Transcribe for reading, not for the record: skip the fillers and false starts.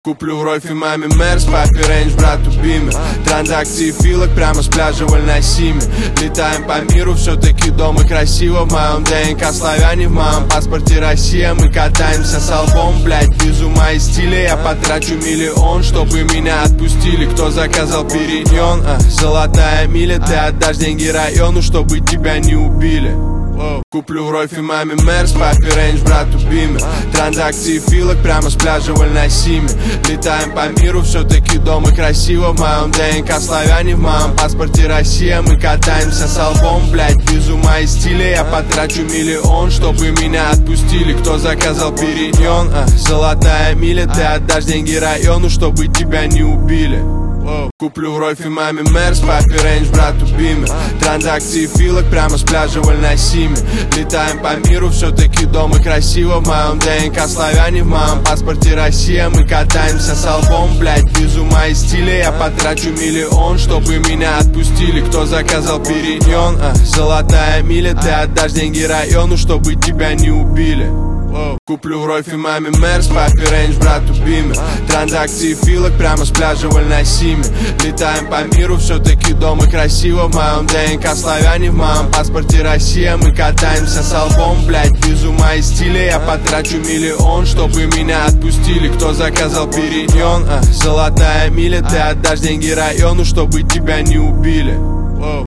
Куплю в Ройфе маме Мерс, папе Рейндж, брату Биме. Транзакции филок прямо с пляжа в Альнасиме. Летаем по миру, все-таки дома красиво. В моем ДНК славяне, в моем паспорте Россия. Мы катаемся с албом, блять, без ума и стиля. Я потрачу миллион, чтобы меня отпустили. Кто заказал периньон? Золотая миля, ты отдашь деньги району, чтобы тебя не убили. Куплю в Ройфе маме Мерс, папе Рейндж, брату Биме. Транзакции филок прямо с пляжа в Альнасиме. Летаем по миру, все-таки дома красиво. В моем ДНК славяне, в моем паспорте Россия. Мы катаемся с албом, блять, без ума и стиля. Я потрачу миллион, чтобы меня отпустили. Кто заказал периньон? Золотая миля, ты отдашь деньги району, чтобы тебя не убили. Куплю в Ройфе маме Мерс, папе Рейндж, брату Биме. Транзакции филок прямо с пляжа в Альнасиме. Летаем по миру, все-таки дома красиво. В моем ДНК славяне, в моем паспорте Россия. Мы катаемся с албом, блять, без ума и стиля. Я потрачу миллион, чтобы меня отпустили. Кто заказал периньон? Золотая миля, ты отдашь деньги району, чтобы тебя не убили. Куплю в Ройфе маме Мерс, папе Рейндж, брату Биме. Транзакции филок прямо с пляжа в Альнасиме. Летаем по миру, все-таки дома красиво. В моем ДНК славяне, в моем паспорте Россия. Мы катаемся с албом, блять, без ума и стиля. Я потрачу миллион, чтобы меня отпустили. Кто заказал периньон? Золотая миля, ты отдашь деньги району, чтобы тебя не убили.